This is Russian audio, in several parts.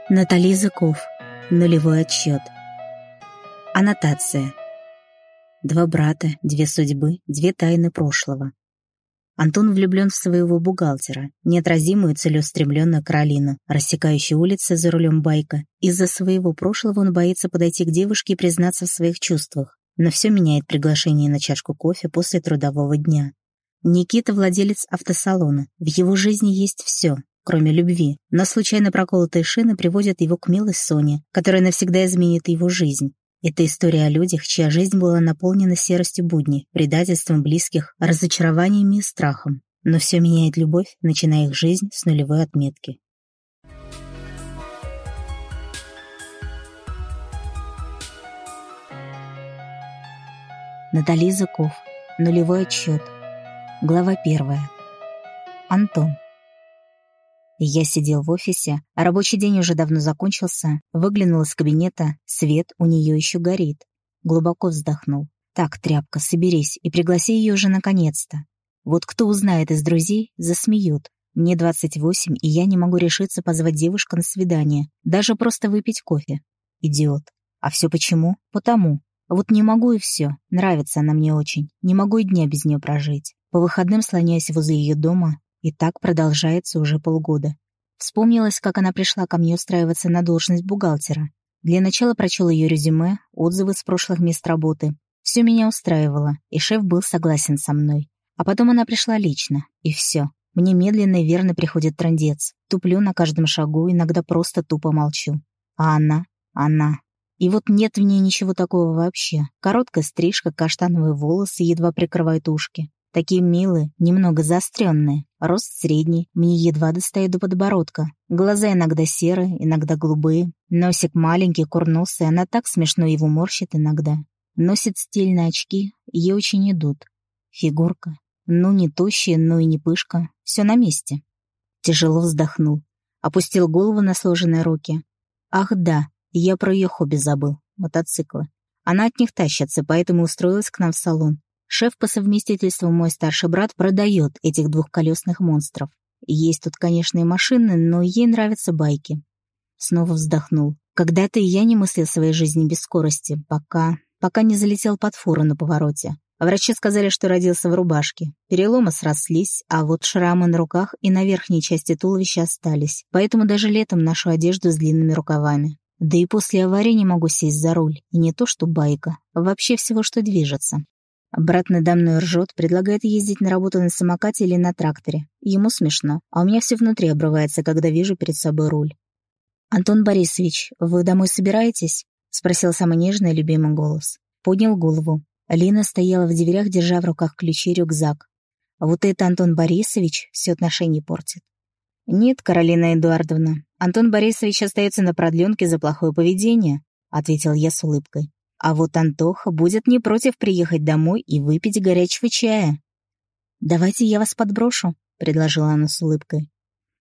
Натали Языков. Нулевой отсчет. Аннотация. Два брата, две судьбы, две тайны прошлого. Антон влюблен в своего бухгалтера, неотразимую целеустремленную Каролину, рассекающую улицы за рулем байка. Из-за своего прошлого он боится подойти к девушке и признаться в своих чувствах. Но все меняет приглашение на чашку кофе после трудового дня. Никита — владелец автосалона. В его жизни есть все, кроме любви. Но случайно проколотые шины приводят его к милой Соне, которая навсегда изменит его жизнь. Это история о людях, чья жизнь была наполнена серостью будни, предательством близких, разочарованиями и страхом. Но все меняет любовь, начиная их жизнь с нулевой отметки. Натали Языков. Нулевой отсчет. Глава 1. Антон. Я сидел в офисе, а рабочий день уже давно закончился, выглянул из кабинета, свет у нее еще горит. Глубоко вздохнул. Так, тряпка, соберись и пригласи ее уже наконец-то. Вот кто узнает из друзей, засмеют. Мне 28, и я не могу решиться позвать девушку на свидание, даже просто выпить кофе. Идиот. А все почему? Потому. Вот не могу и все. Нравится она мне очень. Не могу и дня без нее прожить. По выходным слоняюсь возле ее дома, и так продолжается уже полгода. Вспомнилось, как она пришла ко мне устраиваться на должность бухгалтера. Для начала прочел ее резюме, отзывы с прошлых мест работы. Все меня устраивало, и шеф был согласен со мной. А потом она пришла лично, и все. Мне медленно и верно приходит трындец. Туплю на каждом шагу, иногда просто тупо молчу. А она. И вот нет в ней ничего такого вообще. Короткая стрижка, каштановые волосы едва прикрывают ушки. Такие милые, немного заостренные. Рост средний, мне едва достает до подбородка. Глаза иногда серые, иногда голубые. Носик маленький, курносый, она так смешно его морщит иногда. Носит стильные очки, ей очень идут. Фигурка. Ну, не тощая, но и не пышка. Все на месте. Тяжело вздохнул. Опустил голову на сложенные руки. Ах да, я про ее хобби забыл. Мотоциклы. Она от них тащится, поэтому устроилась к нам в салон. Шеф по совместительству, мой старший брат, продает этих двухколесных монстров. Есть тут, конечно, и машины, но ей нравятся байки. Снова вздохнул. Когда-то и я не мыслил своей жизни без скорости, пока не залетел под фуру на повороте. Врачи сказали, что родился в рубашке. Переломы срослись, а вот шрамы на руках и на верхней части туловища остались. Поэтому даже летом ношу одежду с длинными рукавами. Да и после аварии не могу сесть за руль. И не то что байка, а вообще всего, что движется. Брат надо мной ржет, предлагает ездить на работу на самокате или на тракторе. Ему смешно, а у меня все внутри обрывается, когда вижу перед собой руль. «Антон Борисович, вы домой собираетесь?» — спросил самый нежный и любимый голос. Поднял голову. Лина стояла в дверях, держа в руках ключи и рюкзак. А вот это Антон Борисович все отношения портит. «Нет, Каролина Эдуардовна, Антон Борисович остается на продленке за плохое поведение», — ответил я с улыбкой. «А вот Антоха будет не против приехать домой и выпить горячего чая». «Давайте я вас подброшу», — предложила она с улыбкой.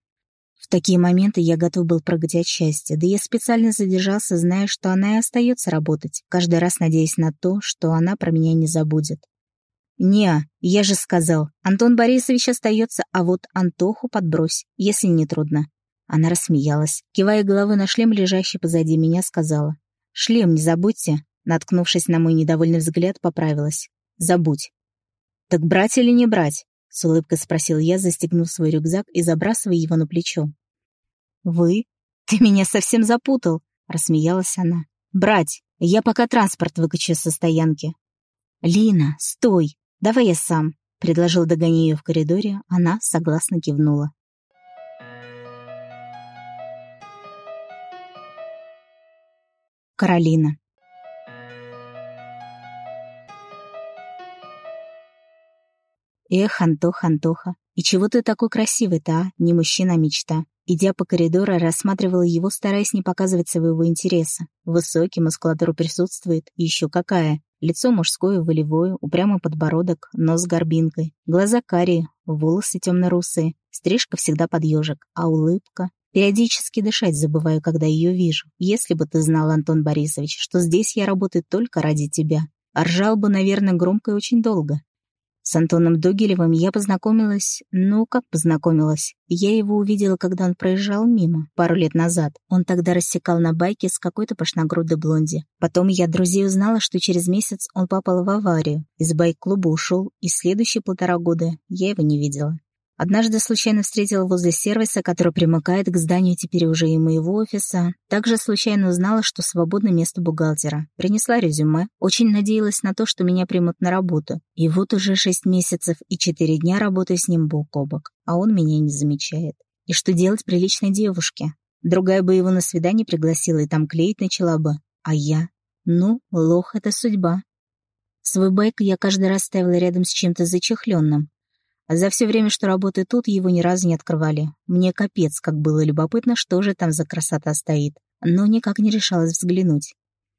В такие моменты я готов был прыгать от счастья, да я специально задержался, зная, что она и остается работать, каждый раз надеясь на то, что она про меня не забудет. «Не, я же сказал, Антон Борисович остается, а вот Антоху подбрось, если не трудно». Она рассмеялась, кивая головой на шлем, лежащий позади меня, сказала: «Шлем не забудьте». Наткнувшись на мой недовольный взгляд, поправилась. «Забудь». «Так брать или не брать?» — с улыбкой спросил я, застегнув свой рюкзак и забрасывая его на плечо. «Вы? Ты меня совсем запутал!» — рассмеялась она. «Брать! Я пока транспорт выкачу со стоянки». «Лина, стой! Давай я сам!» — предложил, догоняя ее в коридоре. Она согласно кивнула. Каролина. «Эх, Антоха, и чего ты такой красивый-то, а? Не мужчина, а мечта». Идя по коридору, рассматривала его, стараясь не показывать своего интереса. Высокий, мускулатура присутствует, и еще какая. Лицо мужское, волевое, упрямый подбородок, нос с горбинкой, глаза карие, волосы темно-русые, стрижка всегда под ежик, а улыбка. Периодически дышать забываю, когда ее вижу. Если бы ты знал, Антон Борисович, что здесь я работаю только ради тебя. Ржал бы, наверное, громко и очень долго. С Антоном Догилевым я познакомилась... как познакомилась? Я его увидела, когда он проезжал мимо, пару лет назад. Он тогда рассекал на байке с какой-то пышногрудой блонди. Потом я от друзей узнала, что через месяц он попал в аварию. Из байк-клуба ушел, и следующие 1,5 года я его не видела. Однажды случайно встретила возле сервиса, который примыкает к зданию теперь уже и моего офиса. Также случайно узнала, что свободно место бухгалтера. Принесла резюме. Очень надеялась на то, что меня примут на работу. И вот уже 6 месяцев и 4 дня работаю с ним бок о бок. А он меня не замечает. И что делать приличной девушке? Другая бы его на свидание пригласила и там клеить начала бы. А я? Лох — это судьба. Свой байк я каждый раз ставила рядом с чем-то зачехленным. А за все время, что работаю тут, его ни разу не открывали. Мне капец, как было любопытно, что же там за красота стоит. Но никак не решалась взглянуть.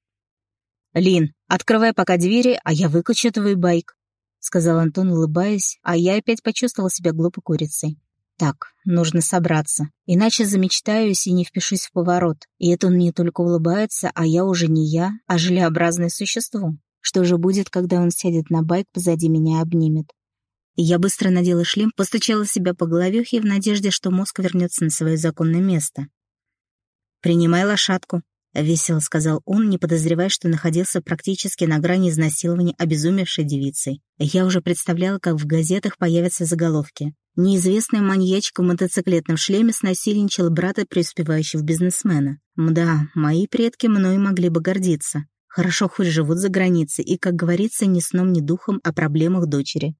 «Лин, открывай пока двери, а я выкачу твой байк», — сказал Антон, улыбаясь, а я опять почувствовала себя глупой курицей. Так, нужно собраться, иначе замечтаюсь и не впишусь в поворот. И это он мне только улыбается, а я уже не я, а желеобразное существо. Что же будет, когда он сядет на байк позади меня и обнимет? Я быстро надела шлем, постучала себя по головёхе в надежде, что мозг вернется на свое законное место. «Принимай лошадку», — весело сказал он, не подозревая, что находился практически на грани изнасилования обезумевшей девицей. Я уже представляла, как в газетах появятся заголовки. Неизвестная маньячка в мотоциклетном шлеме снасильничала брата преуспевающего бизнесмена. Мда, мои предки мной могли бы гордиться. Хорошо хоть живут за границей и, как говорится, ни сном, ни духом о проблемах дочери.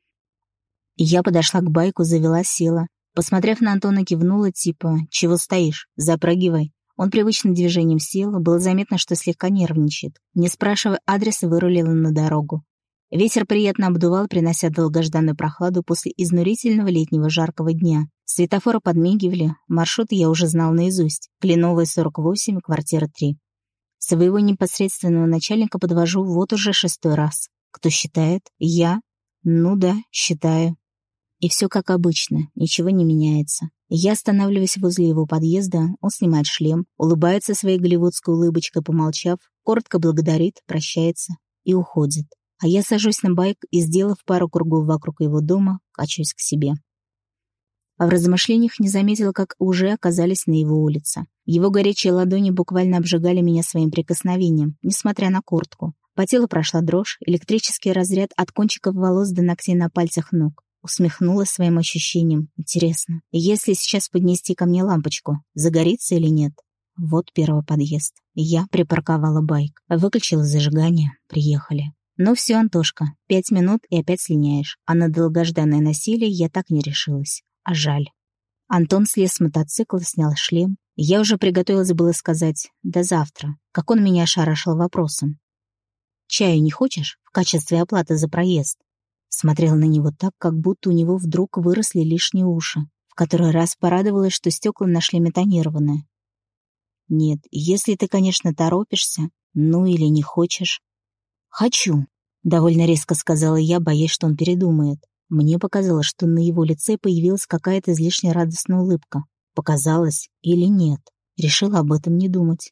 Я подошла к байку, завела, села. Посмотрев на Антона, кивнула, типа «Чего стоишь? Запрыгивай». Он привычным движением сел, было заметно, что слегка нервничает. Не спрашивая адреса, вырулила на дорогу. Ветер приятно обдувал, принося долгожданную прохладу после изнурительного летнего жаркого дня. Светофоры подмигивали, маршрут я уже знал наизусть. Кленовая, 48, квартира 3. Своего непосредственного начальника подвожу вот уже 6-й раз. Кто считает? Я? Да, считаю. И все как обычно, ничего не меняется. Я останавливаюсь возле его подъезда, он снимает шлем, улыбается своей голливудской улыбочкой, помолчав, коротко благодарит, прощается и уходит. А я сажусь на байк и, сделав пару кругов вокруг его дома, качаюсь к себе. А в размышлениях не заметила, как уже оказались на его улице. Его горячие ладони буквально обжигали меня своим прикосновением, несмотря на куртку. По телу прошла дрожь, электрический разряд от кончиков волос до ногтей на пальцах ног. Усмехнулась своим ощущением. Интересно, если сейчас поднести ко мне лампочку, загорится или нет? Вот первый подъезд. Я припарковала байк, выключила зажигание, приехали. Ну все, Антошка, 5 минут и опять слиняешь. А на долгожданное насилие я так не решилась. А жаль. Антон слез с мотоцикла, снял шлем. Я уже приготовилась было сказать «до завтра», как он меня ошарашил вопросом. «Чаю не хочешь в качестве оплаты за проезд?» Смотрела на него так, как будто у него вдруг выросли лишние уши. В который раз порадовалась, что стекла на шлеме тонированные. «Нет, если ты, конечно, торопишься, или не хочешь». «Хочу», — довольно резко сказала я, боясь, что он передумает. Мне показалось, что на его лице появилась какая-то излишне радостная улыбка. Показалось или нет. Решила об этом не думать.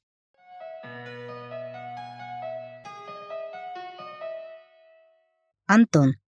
Антон.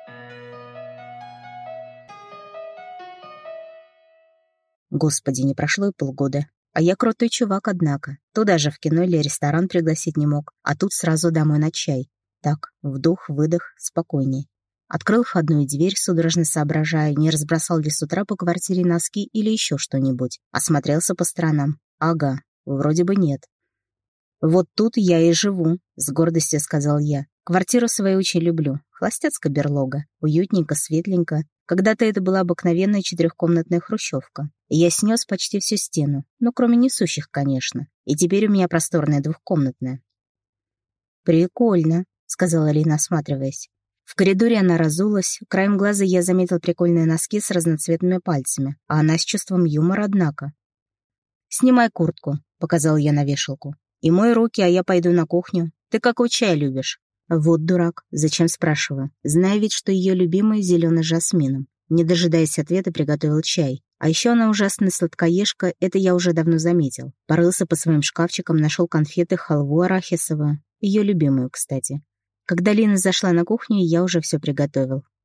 Господи, не прошло и полгода. А я крутой чувак, однако. Туда же в кино или ресторан пригласить не мог, а тут сразу домой на чай. Так, вдох-выдох, спокойней. Открыл входную дверь, судорожно соображая, не разбросал ли с утра по квартире носки или еще что-нибудь. Осмотрелся по сторонам. Ага, вроде бы нет. «Вот тут я и живу», — с гордостью сказал я. «Квартиру свою очень люблю. Холостяцкая берлога. Уютненько, светленько. Когда-то это была обыкновенная 4-комнатная хрущевка. И я снес почти всю стену. Кроме несущих, конечно. И теперь у меня просторная 2-комнатная». «Прикольно», — сказала Лина, осматриваясь. В коридоре она разулась. Краем глаза я заметил прикольные носки с разноцветными пальцами. А она с чувством юмора, однако. «Снимай куртку», — показал я на вешалку. «И мой руки, а я пойду на кухню. Ты какой чай любишь?» Вот дурак. Зачем спрашиваю? Зная ведь, что ее любимый зеленый с жасмином. Не дожидаясь ответа, приготовил чай. А еще она ужасная сладкоежка, это я уже давно заметил. Порылся по своим шкафчикам, нашел конфеты, халву арахисовую. Ее любимую, кстати. Когда Лина зашла на кухню, я уже все приготовил.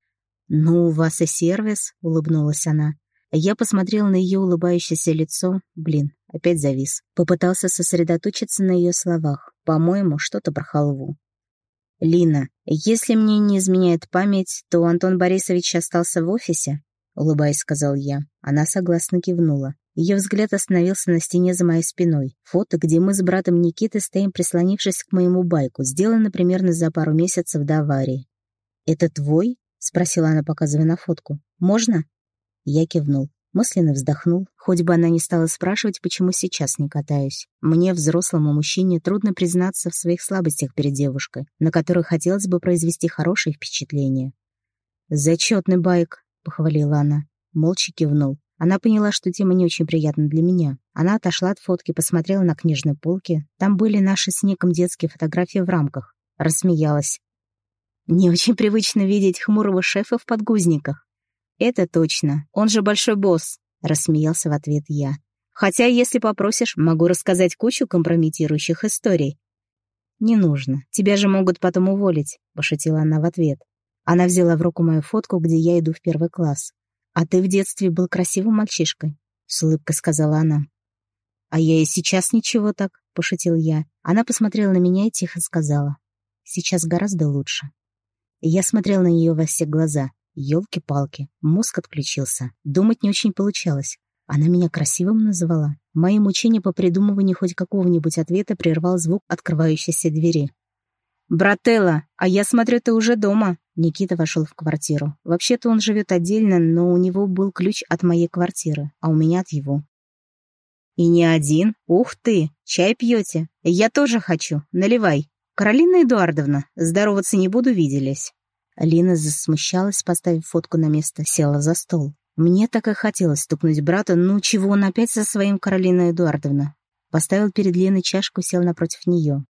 «Ну, у вас и сервис», — улыбнулась она. Я посмотрел на ее улыбающееся лицо. Опять завис. Попытался сосредоточиться на ее словах. По-моему, что-то про халву. «Лина, если мне не изменяет память, то Антон Борисович остался в офисе?» — улыбаясь, сказал я. Она согласно кивнула. Ее взгляд остановился на стене за моей спиной. Фото, где мы с братом Никитой стоим, прислонившись к моему байку, сделано примерно за пару месяцев до аварии. «Это твой?» — спросила она, показывая на фотку. «Можно?» Я кивнул. Мысленно вздохнул, хоть бы она не стала спрашивать, почему сейчас не катаюсь. Мне, взрослому мужчине, трудно признаться в своих слабостях перед девушкой, на которой хотелось бы произвести хорошее впечатление. «Зачетный байк», — похвалила она. Молча кивнул. Она поняла, что тема не очень приятна для меня. Она отошла от фотки, посмотрела на книжной полке. Там были наши с Ником детские фотографии в рамках. Рассмеялась. «Не очень привычно видеть хмурого шефа в подгузниках». «Это точно. Он же большой босс», — рассмеялся в ответ я. «Хотя, если попросишь, могу рассказать кучу компрометирующих историй». «Не нужно. Тебя же могут потом уволить», — пошутила она в ответ. Она взяла в руку мою фотку, где я иду в 1 класс. «А ты в детстве был красивым мальчишкой», — с улыбкой сказала она. «А я и сейчас ничего так», — пошутил я. Она посмотрела на меня и тихо сказала. «Сейчас гораздо лучше». И я смотрел на нее во все глаза. Ёлки-палки, мозг отключился. Думать не очень получалось. Она меня красивым называла. Мои мучения по придумыванию хоть какого-нибудь ответа прервал звук открывающейся двери. «Брателло, а я смотрю, ты уже дома». Никита вошел в квартиру. Вообще-то он живет отдельно, но у него был ключ от моей квартиры, а у меня от его. «И не один? Ух ты! Чай пьете? Я тоже хочу. Наливай. Каролина Эдуардовна, здороваться не буду, виделись». Лина засмущалась, поставив фотку на место, села за стол. Мне так и хотелось стукнуть брата, ну чего он опять со своим, Каролина Эдуардовна? Поставил перед Леной чашку, сел напротив нее.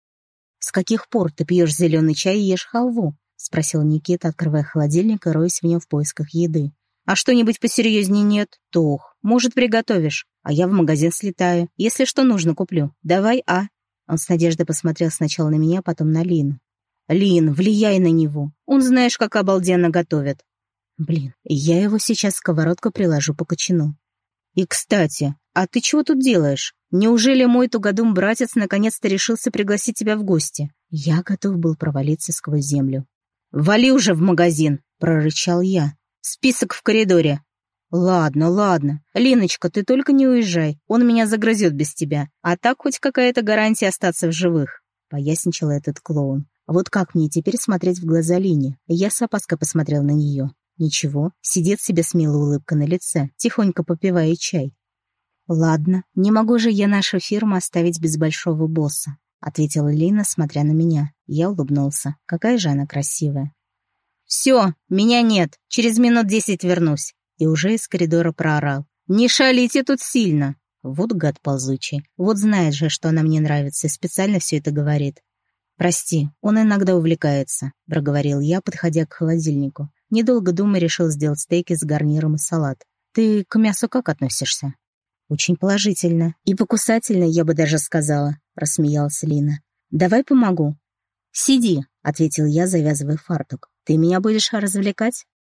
«С каких пор ты пьешь зеленый чай и ешь халву?» — спросил Никита, открывая холодильник и роясь в нем в поисках еды. «А что-нибудь посерьезнее нет? Тох, может, приготовишь? А я в магазин слетаю. Если что нужно, куплю. Давай, а?» Он с надеждой посмотрел сначала на меня, потом на Лину. «Лин, влияй на него. Он знаешь, как обалденно готовит». Я его сейчас сковородку приложу по кочану. «И, кстати, а ты чего тут делаешь? Неужели мой тугодум-братец наконец-то решился пригласить тебя в гости?» Я готов был провалиться сквозь землю. «Вали уже в магазин!» — прорычал я. «Список в коридоре». «Ладно, ладно. Линочка, ты только не уезжай. Он меня загрызет без тебя. А так хоть какая-то гарантия остаться в живых», — поясничал этот клоун. Вот как мне теперь смотреть в глаза Лине? Я с опаской посмотрел на нее. Ничего, сидит себе смелая улыбка на лице, тихонько попивая чай. «Ладно, не могу же я нашу фирму оставить без большого босса», — ответила Лина, смотря на меня. Я улыбнулся. Какая же она красивая. «Все, меня нет. Через минут 10 вернусь». И уже из коридора проорал. «Не шалите тут сильно». Вот гад ползучий. Вот знает же, что она мне нравится, и специально все это говорит. «Прости, он иногда увлекается», — проговорил я, подходя к холодильнику. Недолго думая, решил сделать стейки с гарниром и салат. «Ты к мясу как относишься?» «Очень положительно. И покусательно, я бы даже сказала», — рассмеялась Лина. «Давай помогу». «Сиди», — ответил я, завязывая фартук. «Ты меня будешь развлекать?»